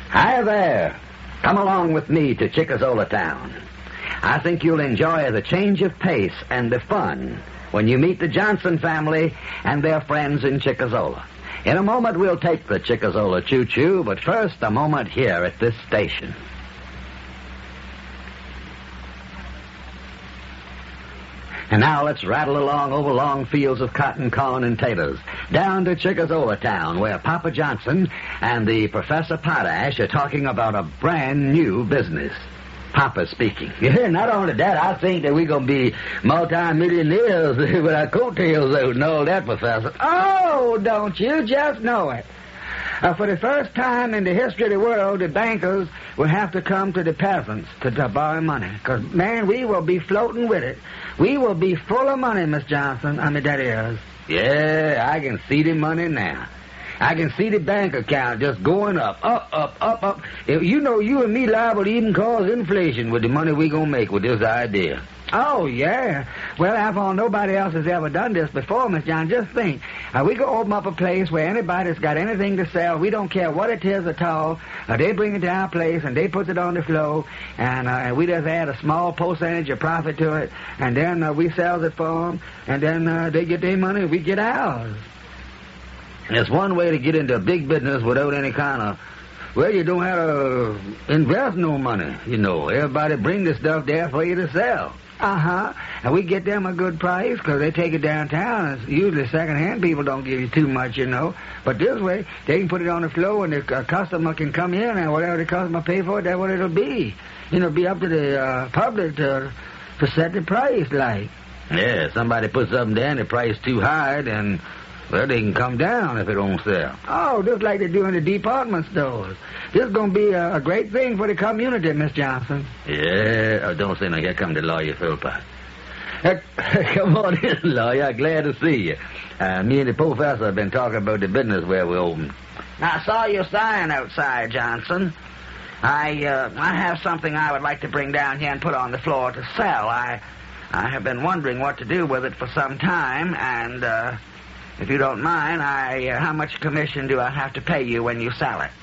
Hi there. Come along with me to Chickazola Town. I think you'll enjoy the change of pace and the fun when you meet the Johnson family and their friends in Chickazola. In a moment, we'll take the Chickazola choo-choo, but first, a moment here at this station. And now let's rattle along over long fields of cotton, corn, and taters, down to Chickazola Town, where Papa Johnson and the Professor Potash are talking about a brand new business. Papa speaking. Yeah, not only that, I think that we're going to be multi-millionaires with our coattails out and all that, Professor. Oh, don't you just know it. For the first time in the history of the world, the bankers will have to come to the peasants to borrow money. Because, man, we will be floating with it. We will be full of money, Miss Johnson. I mean, that is. Yeah, I can see the money now. I can see the bank account just going up. You know, you and me liable to even cause inflation with the money we going to make with this idea. Oh, yeah. Well, after nobody else has ever done this before, Miss John, just think. We could open up a place where anybody's got anything to sell. We don't care what it is at all. They bring it to our place, and they put it on the floor, and we just add a small percentage of profit to it, and then we sell it for them, and then they get their money, and we get ours. It's one way to get into big business without any kind of... Well, you don't have to invest no money, you know. Everybody bring the stuff there for you to sell. Uh-huh. And we get them a good price because they take it downtown. It's usually second-hand people don't give you too much, you know. But this way, they can put it on the floor and the customer can come in and whatever the customer pay for it, that's what it'll be. You know, it'll be up to the public to set the price, like. Yeah, somebody puts something down, the price too high, then... Well, they can come down if it don't sell. Oh, just like they do in the department stores. This is going to be a great thing for the community, Miss Johnson. Yeah, don't say no. Here come the lawyer, Philpott. Come on in, lawyer. Glad to see you. Me and the professor have been talking about the business where we open. I saw your sign outside, Johnson. I have something I would like to bring down here and put on the floor to sell. I have been wondering what to do with it for some time, and... if you don't mind, how much commission do I have to pay you when you sell it?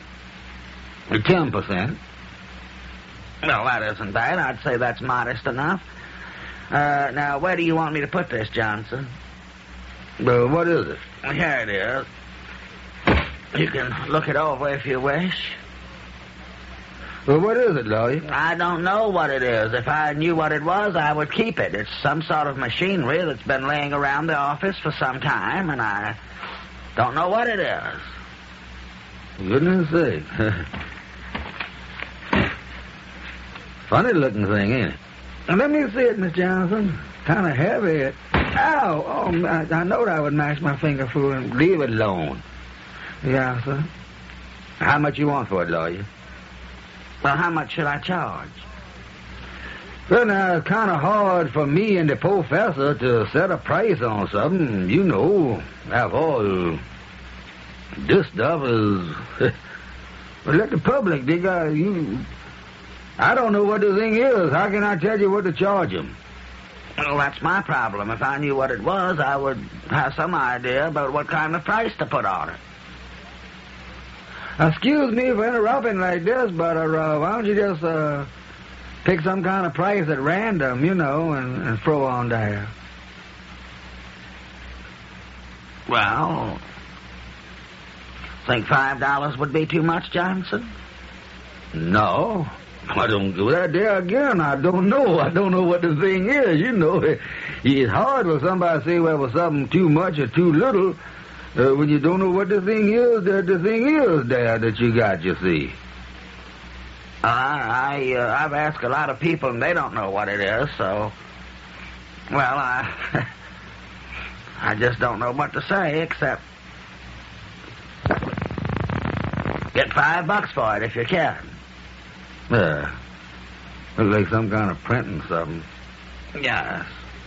10%. Well, that isn't bad. I'd say that's modest enough. Now, where do you want me to put this, Johnson? Well, what is it? Here it is. You can look it over if you wish. Well, what is it, lawyer? I don't know what it is. If I knew what it was, I would keep it. It's some sort of machinery that's been laying around the office for some time, and I don't know what it is. Goodness sake. Funny-looking thing, ain't it? Now, let me see it, Miss Johnson. Kind of heavy. Ow! Oh, I know that would mash my finger full. Leave it alone. Yeah, sir. How much you want for it, lawyer? Well, how much should I charge? Well, now, it's kind of hard for me and the professor to set a price on something. You know, after all, this stuff is... Well, let the public, they got you... I don't know what the thing is. How can I tell you what to charge them? Well, that's my problem. If I knew what it was, I would have some idea about what kind of price to put on it. Excuse me for interrupting like this, but why don't you just pick some kind of price at random, you know, and throw on there? Well, think $5 would be too much, Johnson? No, I don't do that. There again, I don't know. I don't know what the thing is, you know. It's hard for somebody to say, well, was something too much or too little. When you don't know what the thing is, the thing is there that you got, you see. I've asked a lot of people, and they don't know what it is, so... Well, I just don't know what to say, except... Get $5 for it, if you can. Yeah. Looks like some kind of printing something. Yes.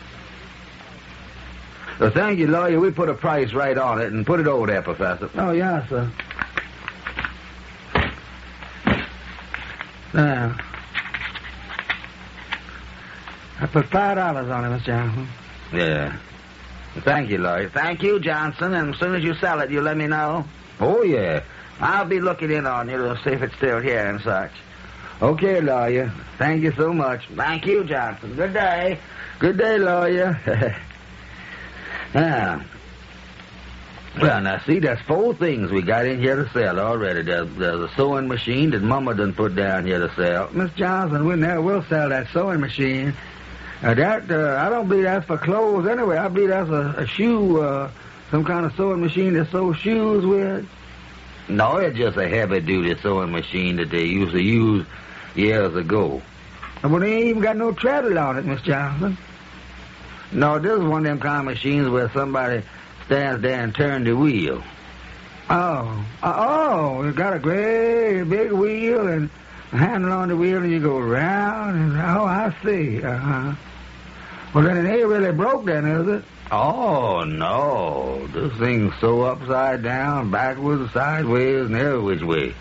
Well, thank you, lawyer. We put a price right on it and put it over there, Professor. Oh, yeah, sir. Now, I put $5 on it, Mr. Johnson. Yeah. Thank you, lawyer. Thank you, Johnson. And as soon as you sell it, you let me know. Oh, yeah. I'll be looking in on you to see if it's still here and such. Okay, lawyer. Thank you so much. Thank you, Johnson. Good day. Good day, lawyer. Well, now, see, there's 4 things we got in here to sell already. There's a sewing machine that Mama done put down here to sell. Miss Johnson, we never will sell that sewing machine. I don't believe that's for clothes anyway. I believe that's a shoe, some kind of sewing machine that sews shoes with. No, it's just a heavy-duty sewing machine that they used to use years ago. Well, they ain't even got no treadle on it, Miss Johnson. No, this is one of them kind of machines where somebody stands there and turns the wheel. Oh, it's got a great big wheel and a handle on the wheel, and you go round, and I see. Well, then it ain't really broke then, is it? Oh, no. This thing's so upside down, backwards, sideways, and every which way.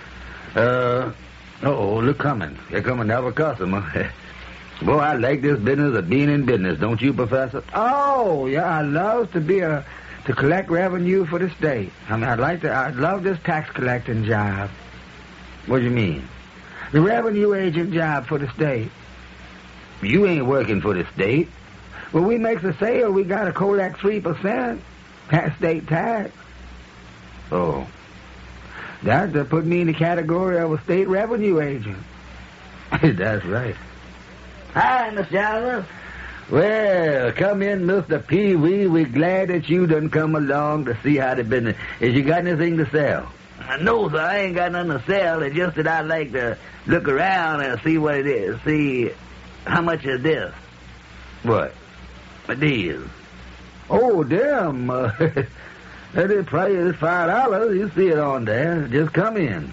Look coming. Here come another customer. Boy, I like this business of being in business, don't you, Professor? Oh, yeah, I love to collect revenue for the state. I mean, I'd love this tax collecting job. What do you mean? The revenue agent job for the state. You ain't working for the state. When we make the sale, we got to collect 3% state tax. Oh. That put me in the category of a state revenue agent. That's right. Hi, Miss Johnson. Well, come in, Mr. Pee-wee. We're glad that you done come along to see how the business. Has you got anything to sell? No, sir, I ain't got nothing to sell. It's just that I'd like to look around and see what it is. See how much is this. What? These. Oh, damn. That is price is $5. You see it on there. Just come in.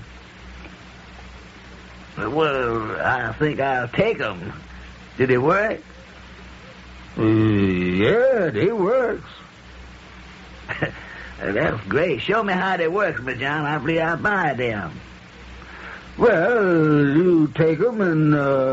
Well, I think I'll take them. Did it work? Yeah, it works. That's great. Show me how they work, Miss John. I believe I'll buy them. Well, you take them and,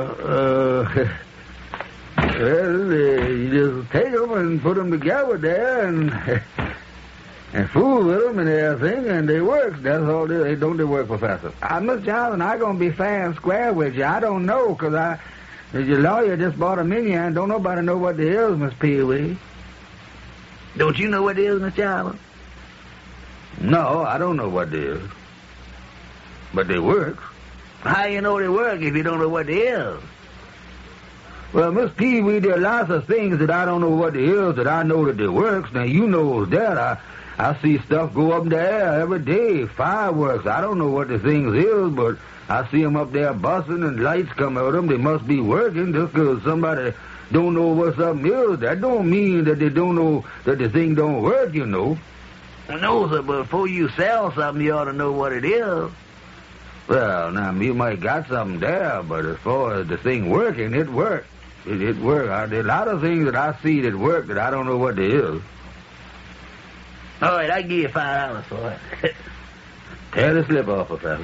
you just take them and put them together there and fool with them and everything, and they work. That's all they don't they work, Professor? Miss Johnson, I'm going to be fair and square with you. I don't know, because your lawyer just bought them in here, and don't nobody know what they is, Miss Pee-wee. Don't you know what it is, Miss Johnson? No, I don't know what they is. But they work. How you know they work if you don't know what they is? Well, Miss Pee-wee, there are lots of things that I don't know what they is that I know that they works. Now, you know that. I see stuff go up in the air every day, fireworks. I don't know what the things is, but I see them up there busting and lights come out of them. They must be working just because somebody don't know what something is. That don't mean that they don't know that the thing don't work, you know. No, sir, but before you sell something, you ought to know what it is. Well, now, you might got something there, but as far as the thing working, it works. It works. There are a lot of things that I see that work that I don't know what they is. All right, I'll give you $5 for it. Tear the slip off, Professor.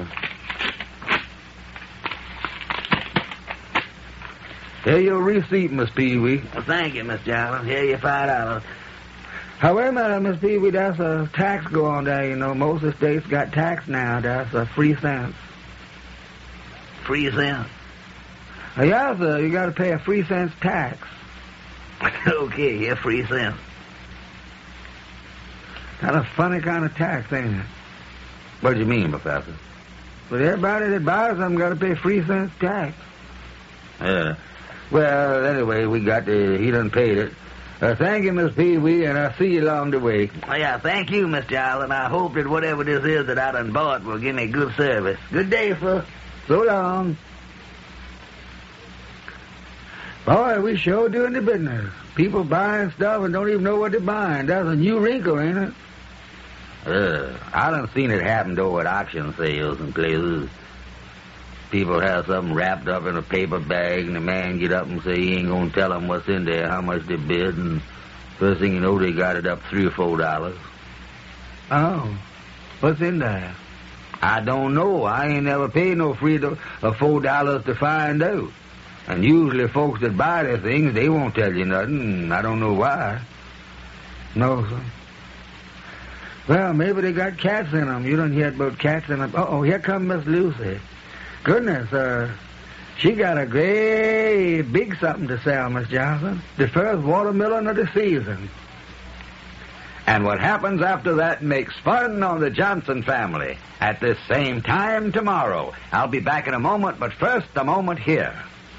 Here's your receipt, Miss Pee-wee. Well, thank you, Miss Johnson. Here you $5. However, Miss Pee-wee, that's a tax go on there, you know. Most of the states got tax now. That's 3 cents. 3 cents? Yeah, sir. You got to pay a 3 cents tax. Okay, yeah, 3 cents. Kind of funny kind of tax, ain't it? What do you mean, Professor? But everybody that buys them got to pay 3 cents tax. Yeah. Well, anyway, he done paid it. Thank you, Miss Pee-wee, and I'll see you along the way. Oh, yeah, thank you, Miss Johnson. I hope that whatever this is that I done bought will give me good service. Good day, sir. So long. Boy, we sure doing the business. People buying stuff and don't even know what they're buying. That's a new wrinkle, ain't it? I done seen it happen over at auction sales and places. People have something wrapped up in a paper bag, and the man get up and say he ain't gonna tell them what's in there, how much they bid, and first thing you know, they got it up $3 or $4. Oh, what's in there? I don't know. I ain't never paid no $3 or $4 to find out. And usually folks that buy their things, they won't tell you nothing. I don't know why. No, sir. Well, maybe they got cats in them. You don't hear about cats in them. Uh-oh, here comes Miss Lucy. Goodness, she got a great big something to sell, Miss Johnson. The first watermelon of the season. And what happens after that makes fun on the Johnson family at this same time tomorrow. I'll be back in a moment, but first, a moment here.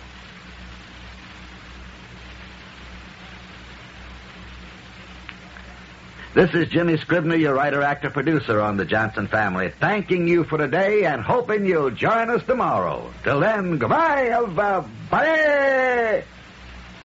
This is Jimmy Scribner, your writer, actor, producer on the Johnson family, thanking you for today and hoping you'll join us tomorrow. Till then, goodbye, everybody!